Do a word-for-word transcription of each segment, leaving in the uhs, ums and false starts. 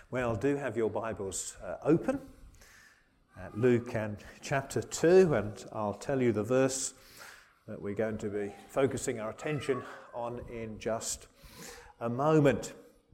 Well, do have your Bibles uh, open at Luke and chapter two, and I'll tell you the verse that we're going to be focusing our attention on in just a moment.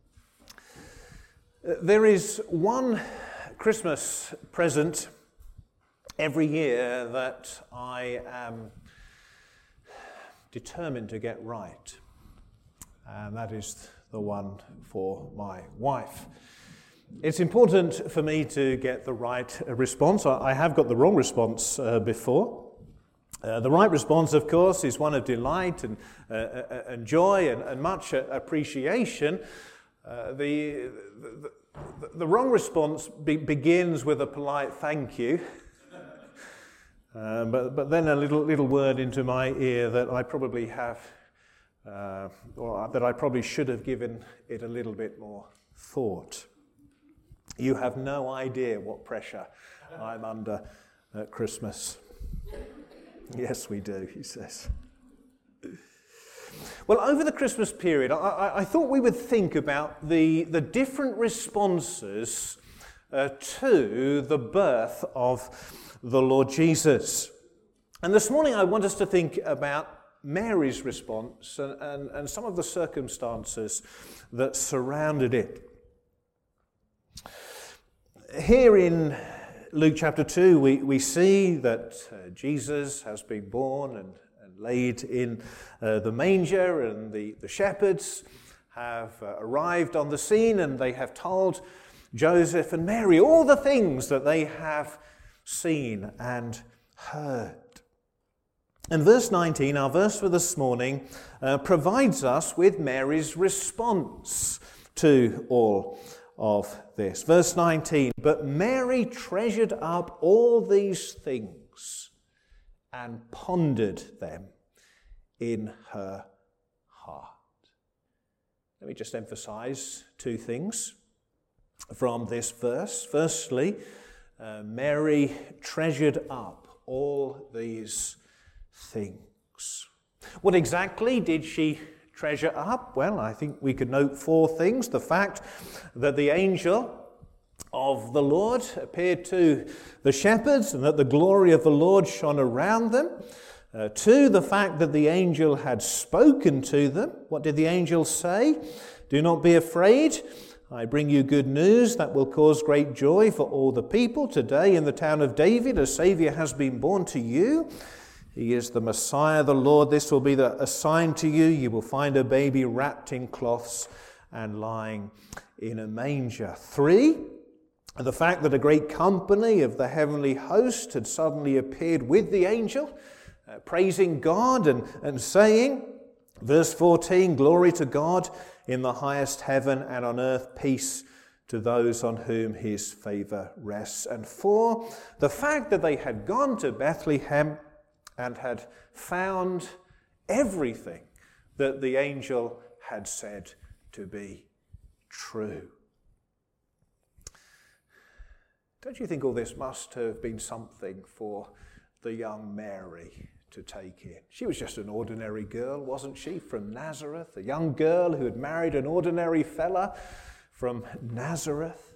Uh, there is one Christmas present every year that I am determined to get right, and that is the one for my wife. It's important for me to get the right response. I have got the wrong response uh, before. Uh, the right response, of course, is one of delight and, uh, uh, and joy and, and much appreciation. Uh, the, the, the, the wrong response be, begins with a polite thank you, uh, but, but then a little, little word into my ear that I probably have, uh, or that I probably should have given it a little bit more thought. You have no idea what pressure I'm under at Christmas. Yes, we do, he says. Well, over the Christmas period, I, I, I thought we would think about the, the different responses uh, to the birth of the Lord Jesus. And this morning I want us to think about Mary's response and, and, and some of the circumstances that surrounded it. Here in Luke chapter two, we, we see that uh, Jesus has been born and, and laid in uh, the manger, and the, the shepherds have uh, arrived on the scene, and they have told Joseph and Mary all the things that they have seen and heard. And verse nineteen, our verse for this morning, uh, provides us with Mary's response to all of this. Verse nineteen, but Mary treasured up all these things and pondered them in her heart. Let me just emphasize two things from this verse. Firstly, uh, Mary treasured up all these things. What exactly did she treasure up? Well, I think we could note four things. The fact that the angel of the Lord appeared to the shepherds and that the glory of the Lord shone around them. Uh, two, the fact that the angel had spoken to them. What did the angel say? Do not be afraid. I bring you good news that will cause great joy for all the people. Today in the town of David, a Saviour has been born to you. He is the Messiah, the Lord. This will be the, a sign to you. You will find a baby wrapped in cloths and lying in a manger. Three, the fact that a great company of the heavenly host had suddenly appeared with the angel, uh, praising God and, and saying, verse fourteen, glory to God in the highest heaven, and on earth peace to those on whom his favour rests. And four, the fact that they had gone to Bethlehem and had found everything that the angel had said to be true. Don't you think all this must have been something for the young Mary to take in? She was just an ordinary girl, wasn't she, from Nazareth? A young girl who had married an ordinary fella from Nazareth.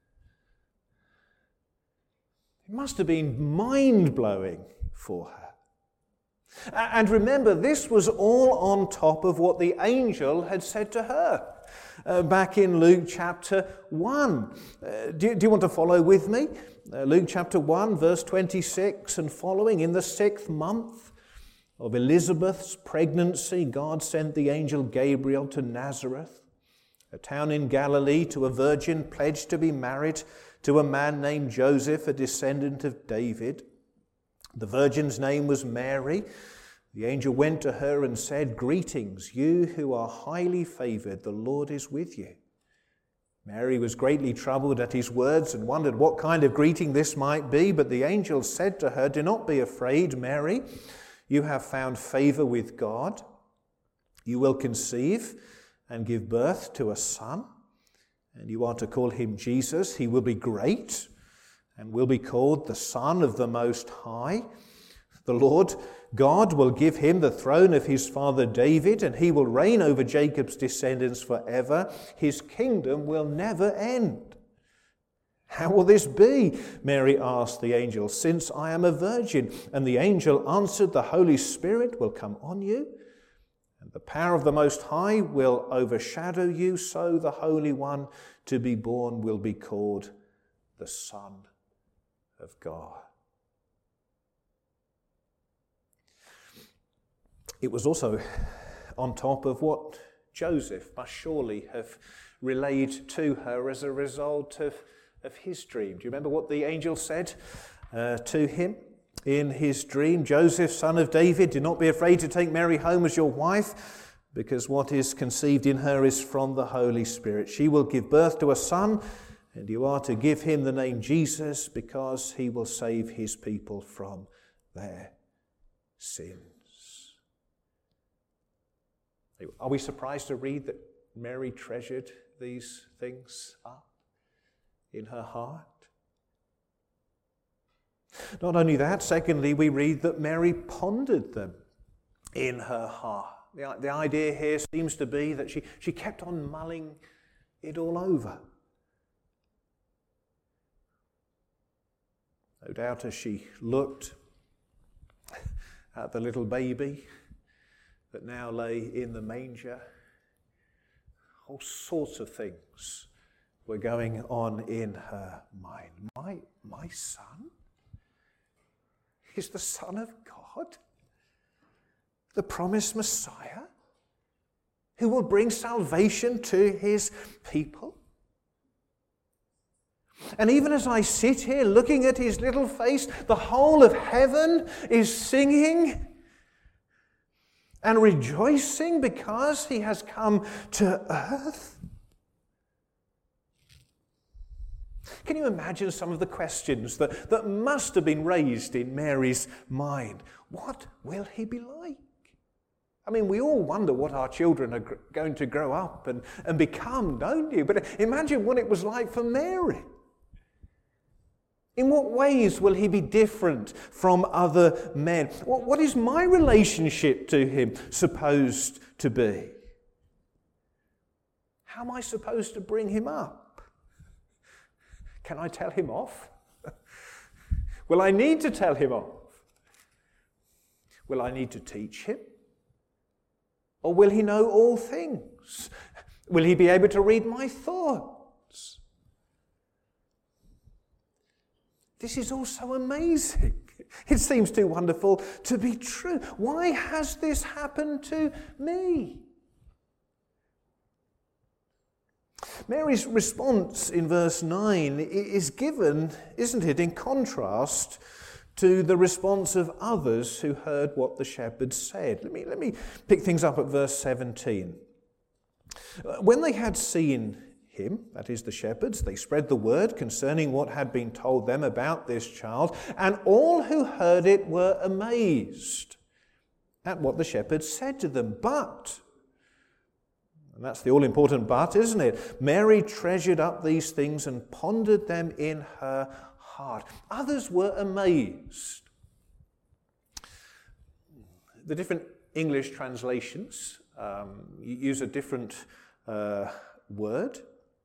It must have been mind-blowing for her. And remember, this was all on top of what the angel had said to her uh, back in Luke chapter one. Uh, do, do you want to follow with me? Uh, Luke chapter one, verse twenty-six and following. In the sixth month of Elizabeth's pregnancy, God sent the angel Gabriel to Nazareth, a town in Galilee, to a virgin pledged to be married to a man named Joseph, a descendant of David. The virgin's name was Mary. The angel went to her and said, greetings, you who are highly favoured, the Lord is with you. Mary was greatly troubled at his words and wondered what kind of greeting this might be. But the angel said to her, do not be afraid, Mary. You have found favour with God. You will conceive and give birth to a son, and you are to call him Jesus. He will be great and will be called the Son of the Most High. The Lord God will give him the throne of his father David, and he will reign over Jacob's descendants forever. His kingdom will never end. "How will this be?" Mary asked the angel, "since I am a virgin?" And the angel answered, "The Holy Spirit will come on you, and the power of the Most High will overshadow you, so the Holy One to be born will be called the Son of God." It was also on top of what Joseph must surely have relayed to her as a result of, of his dream. Do you remember what the angel said uh, to him in his dream? "Joseph, son of David, do not be afraid to take Mary home as your wife, because what is conceived in her is from the Holy Spirit. She will give birth to a son, and you are to give him the name Jesus, because he will save his people from their sins." Are we surprised to read that Mary treasured these things up in her heart? Not only that, secondly, we read that Mary pondered them in her heart. The, the idea here seems to be that she, she kept on mulling it all over. No doubt as she looked at the little baby that now lay in the manger, all sorts of things were going on in her mind. My, my son is the Son of God, the promised Messiah, who will bring salvation to his people. And even as I sit here looking at his little face, the whole of heaven is singing and rejoicing because he has come to earth. Can you imagine some of the questions that, that must have been raised in Mary's mind? What will he be like? I mean, we all wonder what our children are gr- going to grow up and, and become, don't you? But imagine what it was like for Mary. In what ways will he be different from other men? What, what is my relationship to him supposed to be? How am I supposed to bring him up? Can I tell him off? Will I need to tell him off? Will I need to teach him? Or will he know all things? Will he be able to read my thoughts? This is all so amazing. It seems too wonderful to be true. Why has this happened to me? Mary's response in verse nine is given, isn't it, in contrast to the response of others who heard what the shepherds said. Let me, let me pick things up at verse seventeen. When they had seen him, that is the shepherds, they spread the word concerning what had been told them about this child, and all who heard it were amazed at what the shepherds said to them. But, and that's the all-important but, isn't it? Mary treasured up these things and pondered them in her heart. Others were amazed. The different English translations um, use a different uh, word.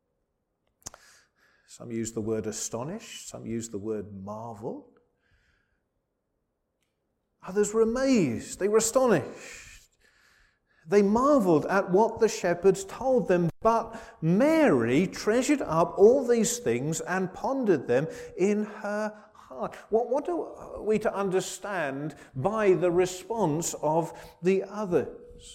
Some use the word astonished, some use the word marvel. Others were amazed, they were astonished. They marveled at what the shepherds told them, but Mary treasured up all these things and pondered them in her heart. What, what are we to understand by the response of the others?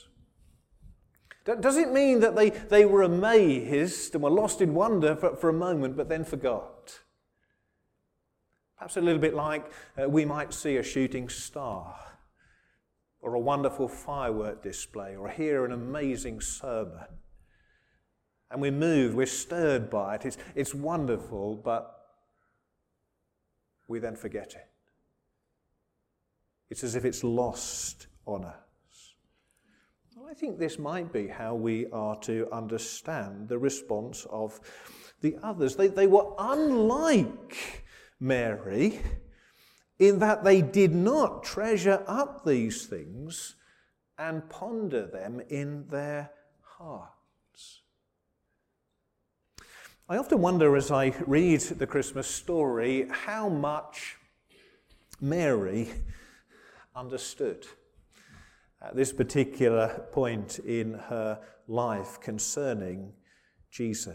Does it mean that they, they were amazed and were lost in wonder for, for a moment, but then forgot? Perhaps a little bit like uh, we might see a shooting star, or a wonderful firework display, or hear an amazing sermon. And we're moved, we're stirred by it. It's, it's wonderful, but we then forget it. It's as if it's lost on us. I think this might be how we are to understand the response of the others. They, they were unlike Mary in that they did not treasure up these things and ponder them in their hearts. I often wonder as I read the Christmas story how much Mary understood at this particular point in her life concerning Jesus.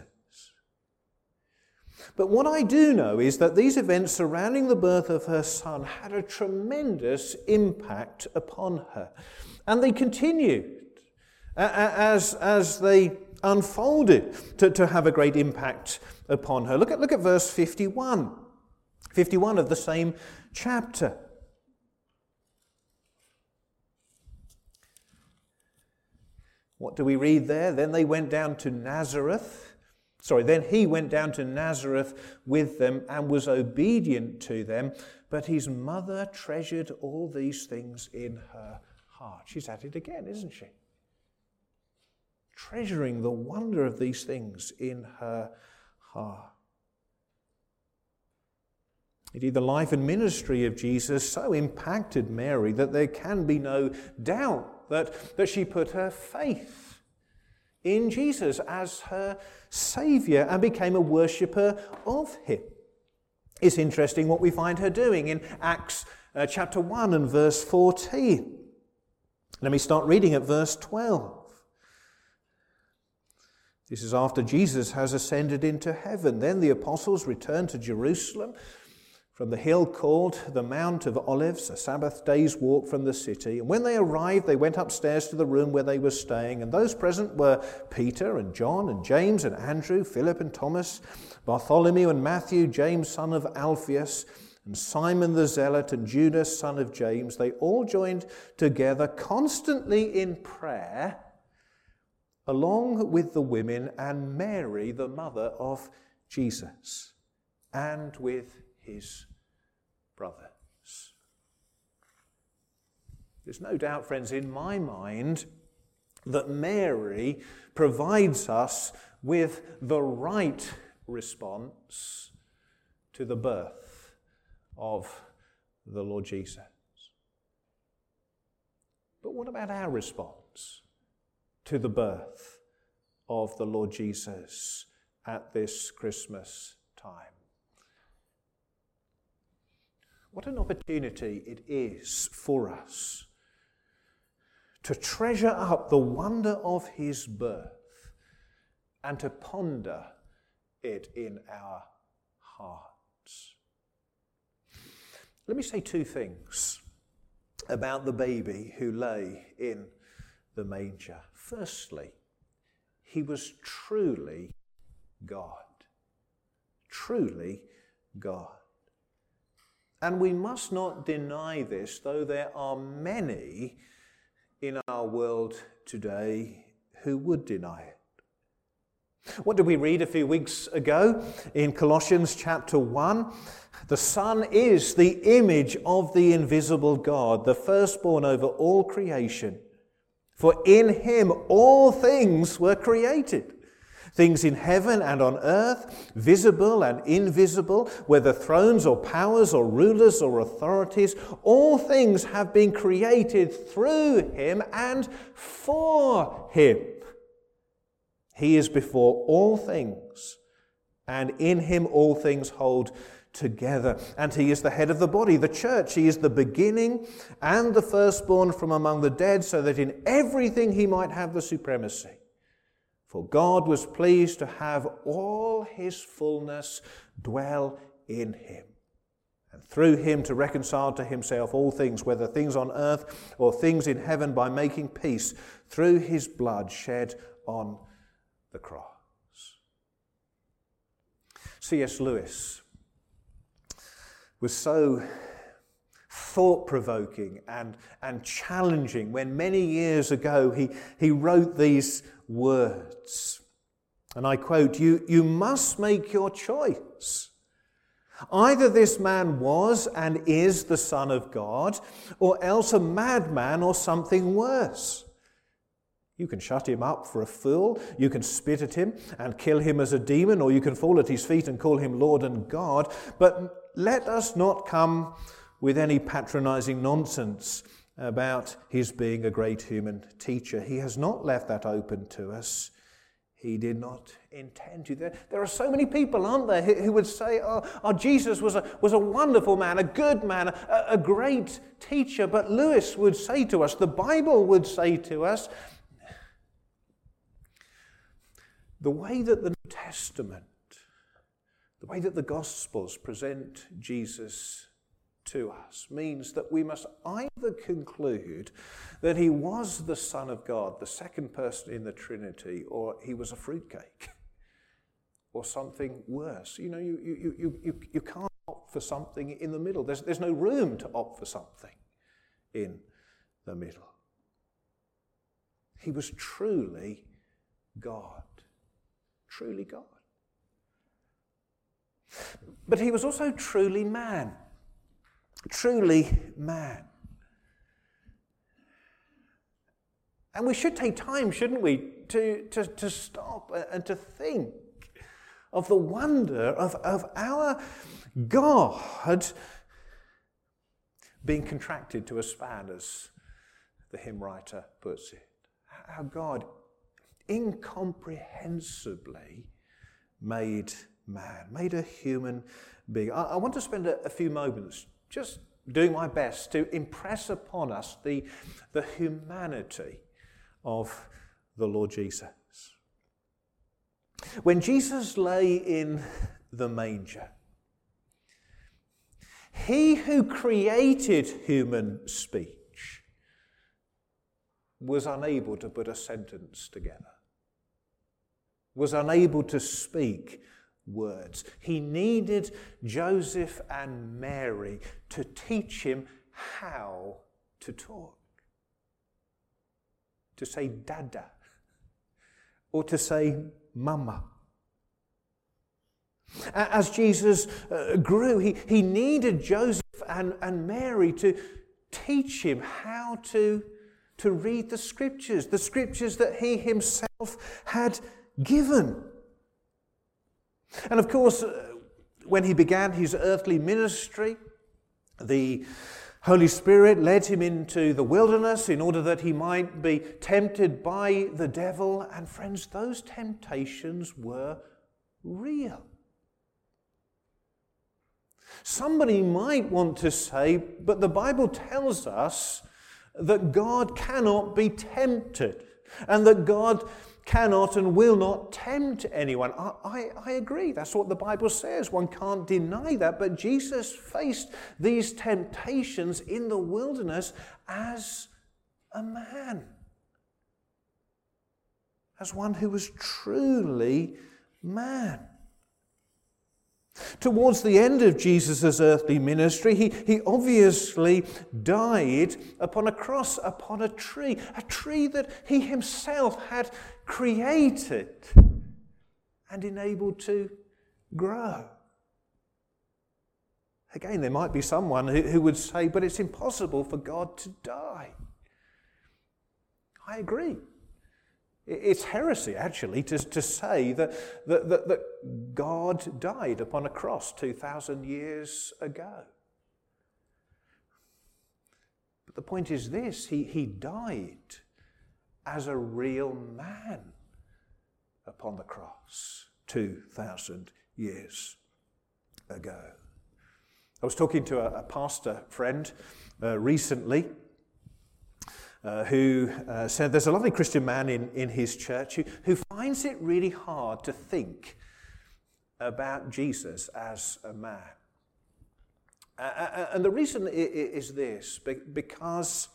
But what I do know is that these events surrounding the birth of her son had a tremendous impact upon her. And they continued as, as they unfolded to, to have a great impact upon her. Look at, look at verse fifty-one. fifty-one of the same chapter. What do we read there? Then they went down to Nazareth. Sorry, then he went down to Nazareth with them and was obedient to them, but his mother treasured all these things in her heart. She's at it again, isn't she? Treasuring the wonder of these things in her heart. Indeed, the life and ministry of Jesus so impacted Mary that there can be no doubt that, that she put her faith in Jesus as her Saviour and became a worshipper of him. It's interesting what we find her doing in Acts uh, chapter one and verse fourteen. Let me start reading at verse twelve. This is after Jesus has ascended into heaven. Then the apostles returned to Jerusalem from the hill called the Mount of Olives, a Sabbath day's walk from the city. And when they arrived, they went upstairs to the room where they were staying. And those present were Peter and John and James and Andrew, Philip and Thomas, Bartholomew and Matthew, James son of Alphaeus, and Simon the Zealot and Judas son of James. They all joined together constantly in prayer, along with the women and Mary, the mother of Jesus, and with his brothers. There's no doubt, friends, in my mind that Mary provides us with the right response to the birth of the Lord Jesus. But what about our response to the birth of the Lord Jesus at this Christmas time? What an opportunity it is for us to treasure up the wonder of his birth and to ponder it in our hearts. Let me say two things about the baby who lay in the manger. Firstly, he was truly God. Truly God. And we must not deny this, though there are many in our world today who would deny it. What did we read a few weeks ago in Colossians chapter one? The Son is the image of the invisible God, the firstborn over all creation. For in him all things were created. Things in heaven and on earth, visible and invisible, whether thrones or powers or rulers or authorities, all things have been created through him and for him. He is before all things, and in him all things hold together. And he is the head of the body, the church. He is the beginning and the firstborn from among the dead, so that in everything he might have the supremacy. For God was pleased to have all his fullness dwell in him, and through him to reconcile to himself all things, whether things on earth or things in heaven, by making peace through his blood shed on the cross. C S Lewis was so thought-provoking and, and challenging when many years ago he, he wrote these words. And I quote, you, you must make your choice. Either this man was and is the Son of God, or else a madman or something worse. You can shut him up for a fool, you can spit at him and kill him as a demon, or you can fall at his feet and call him Lord and God. But let us not come with any patronizing nonsense about his being a great human teacher. He has not left that open to us. He did not intend to. There, there are so many people, aren't there, who, who would say, oh, oh, Jesus was a, was a wonderful man, a good man, a, a great teacher. But Lewis would say to us, the Bible would say to us, the way that the New Testament, the way that the Gospels present Jesus to us means that we must either conclude that he was the Son of God, the second person in the Trinity, or he was a fruitcake, or something worse. You know, you you you you, you can't opt for something in the middle. There's there's no room to opt for something in the middle. He was truly God, truly God. But he was also truly man. Truly man. And we should take time, shouldn't we, to, to, to stop and to think of the wonder of, of our God being contracted to a span, as the hymn writer puts it. Our God incomprehensibly made man, made a human being. I, I want to spend a, a few moments just doing my best to impress upon us the, the humanity of the Lord Jesus. When Jesus lay in the manger, he who created human speech was unable to put a sentence together, was unable to speak words. He needed Joseph and Mary to teach him how to talk. To say dada, or to say mama. As Jesus uh, grew, he, he needed Joseph and, and Mary to teach him how to, to read the scriptures, the scriptures that he himself had given. And of course, when he began his earthly ministry, the Holy Spirit led him into the wilderness in order that he might be tempted by the devil. And friends, those temptations were real. Somebody might want to say, but the Bible tells us that God cannot be tempted, and that God cannot and will not tempt anyone. I, I, I agree. That's what the Bible says. One can't deny that. But Jesus faced these temptations in the wilderness as a man. As one who was truly man. Towards the end of Jesus' earthly ministry, he, he obviously died upon a cross, upon a tree, a tree that he himself had created and enabled to grow. Again, there might be someone who, who would say, but it's impossible for God to die. I agree. It's heresy, actually, to, to say that, that, that, that God died upon a cross two thousand years ago. But the point is this, he, he died as a real man upon the cross two thousand years ago. I was talking to a, a pastor friend uh, recently, Uh, who uh, said there's a lovely Christian man in, in his church who, who finds it really hard to think about Jesus as a man. Uh, and the reason is this, because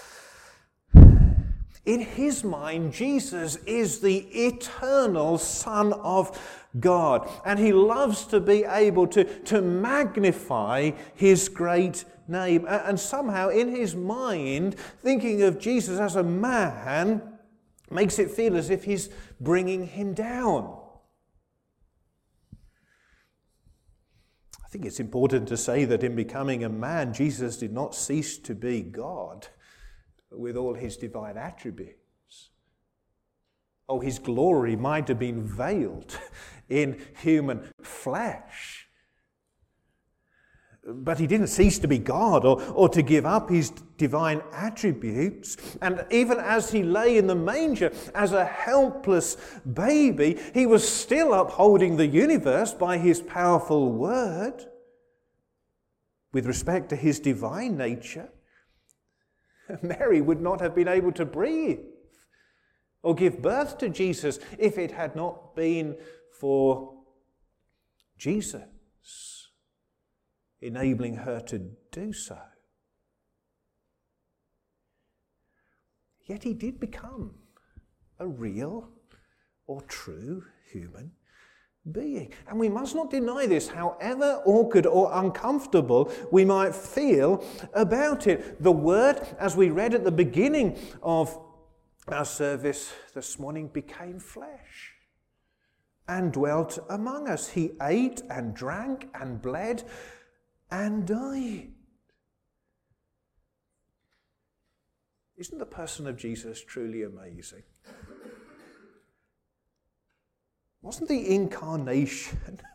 in his mind, Jesus is the eternal Son of God, and he loves to be able to, to magnify his great name. And somehow in his mind, thinking of Jesus as a man makes it feel as if he's bringing him down. I think it's important to say that in becoming a man, Jesus did not cease to be God with all his divine attributes. Oh, his glory might have been veiled in human flesh. But he didn't cease to be God or, or to give up his divine attributes. And even as he lay in the manger as a helpless baby, he was still upholding the universe by his powerful word. With respect to his divine nature, Mary would not have been able to breathe or give birth to Jesus if it had not been for Jesus enabling her to do so. Yet he did become a real or true human being. And we must not deny this, however awkward or uncomfortable we might feel about it. The Word, as we read at the beginning of our service this morning, became flesh and dwelt among us. He ate and drank and bled and died. Isn't the person of Jesus truly amazing? Wasn't the incarnation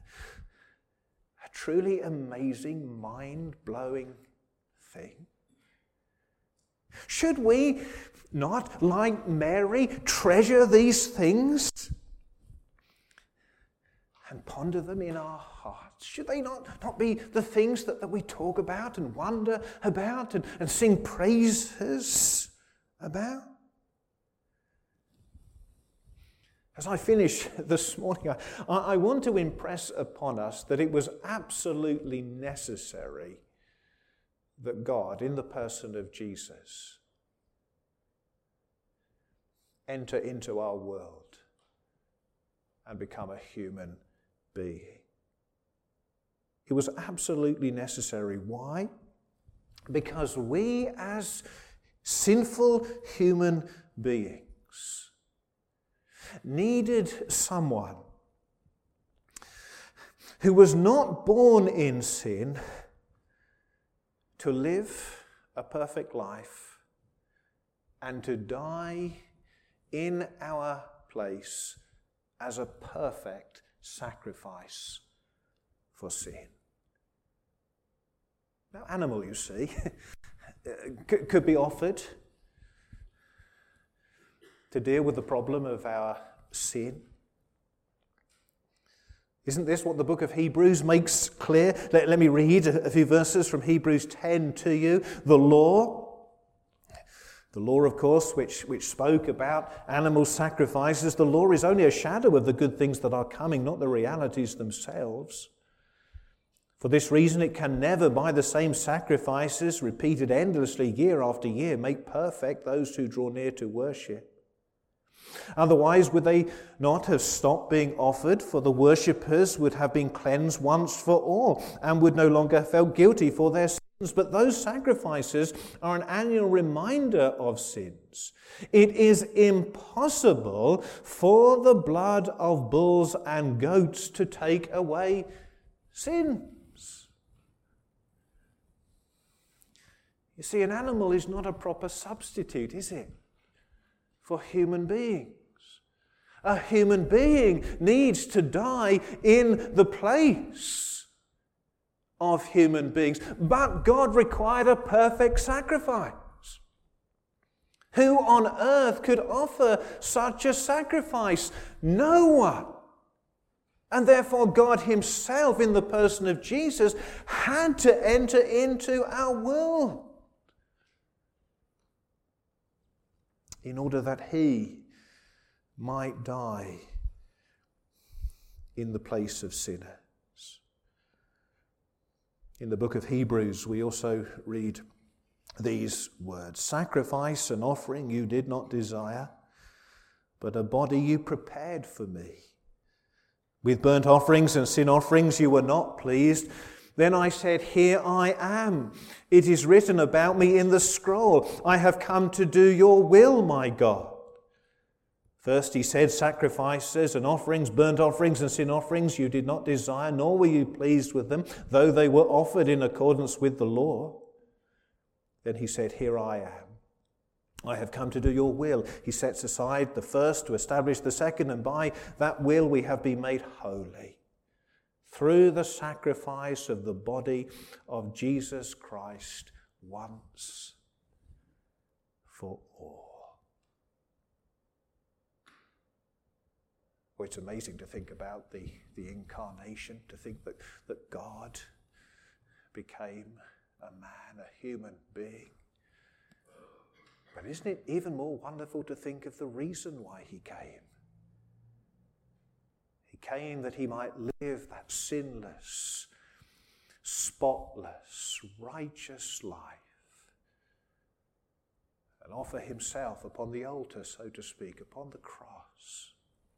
a truly amazing, mind-blowing thing? Should we not, like Mary, treasure these things and ponder them in our hearts? Should they not, not be the things that, that we talk about and wonder about and, and sing praises about? As I finish this morning, I, I want to impress upon us that it was absolutely necessary that God, in the person of Jesus, enter into our world and become a human being. It was absolutely necessary. Why? Because we, as sinful human beings, needed someone who was not born in sin to live a perfect life and to die in our place as a perfect sacrifice for sin. Now, animal, you see, could be offered to deal with the problem of our sin. Isn't this what the book of Hebrews makes clear? Let, let me read a few verses from Hebrews ten to you. The law, the law, of course, which, which spoke about animal sacrifices, the law is only a shadow of the good things that are coming, not the realities themselves. For this reason, it can never, by the same sacrifices, repeated endlessly year after year, make perfect those who draw near to worship. Otherwise, would they not have stopped being offered? For the worshippers would have been cleansed once for all and would no longer have felt guilty for their sins. But those sacrifices are an annual reminder of sins. It is impossible for the blood of bulls and goats to take away sins. You see, an animal is not a proper substitute, is it, for human beings? A human being needs to die in the place of human beings. But God required a perfect sacrifice. Who on earth could offer such a sacrifice? No one. And therefore God himself, in the person of Jesus, had to enter into our world in order that he might die in the place of sinners. In the book of Hebrews, we also read these words: sacrifice and offering you did not desire, but a body you prepared for me. With burnt offerings and sin offerings you were not pleased. Then I said, here I am. It is written about me in the scroll. I have come to do your will, my God. First he said, sacrifices and offerings, burnt offerings and sin offerings you did not desire, nor were you pleased with them, though they were offered in accordance with the law. Then he said, here I am. I have come to do your will. He sets aside the first to establish the second, and by that will we have been made holy through the sacrifice of the body of Jesus Christ once for all. Well, it's amazing to think about the, the incarnation, to think that, that God became a man, a human being. But isn't it even more wonderful to think of the reason why he came? He came that he might live that sinless, spotless, righteous life and offer himself upon the altar, so to speak, upon the cross,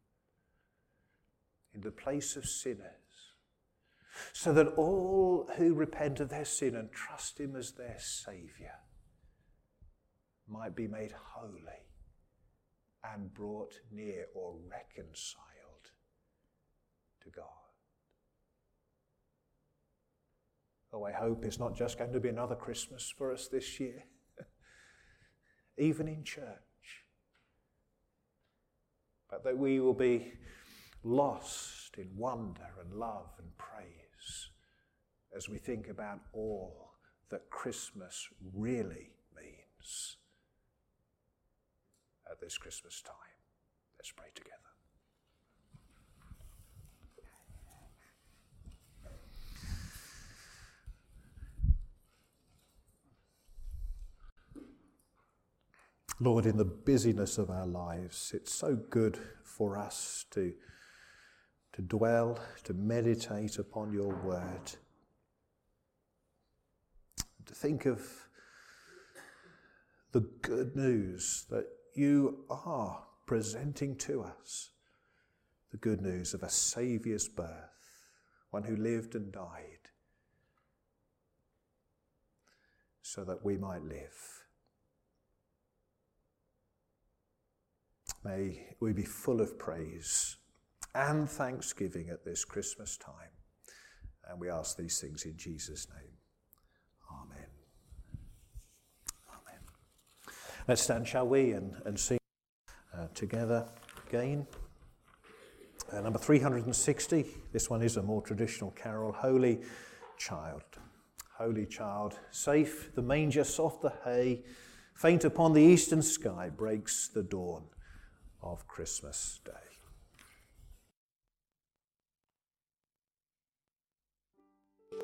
in the place of sinners, so that all who repent of their sin and trust him as their Saviour might be made holy and brought near or reconciled to God. Oh, I hope it's not just going to be another Christmas for us this year, even in church, but that we will be lost in wonder and love and praise as we think about all that Christmas really means at this Christmas time. Let's pray together. Lord, in the busyness of our lives, it's so good for us to, to dwell, to meditate upon your word, to think of the good news that you are presenting to us, the good news of a Saviour's birth, one who lived and died, so that we might live. May we be full of praise and thanksgiving at this Christmas time. And we ask these things in Jesus' name. Amen. Amen. Let's stand, shall we, and, and sing uh, together again. Uh, number three hundred sixty. This one is a more traditional carol. Holy Child. Holy Child, safe the manger, soft the hay, faint upon the eastern sky breaks the dawn of Christmas Day.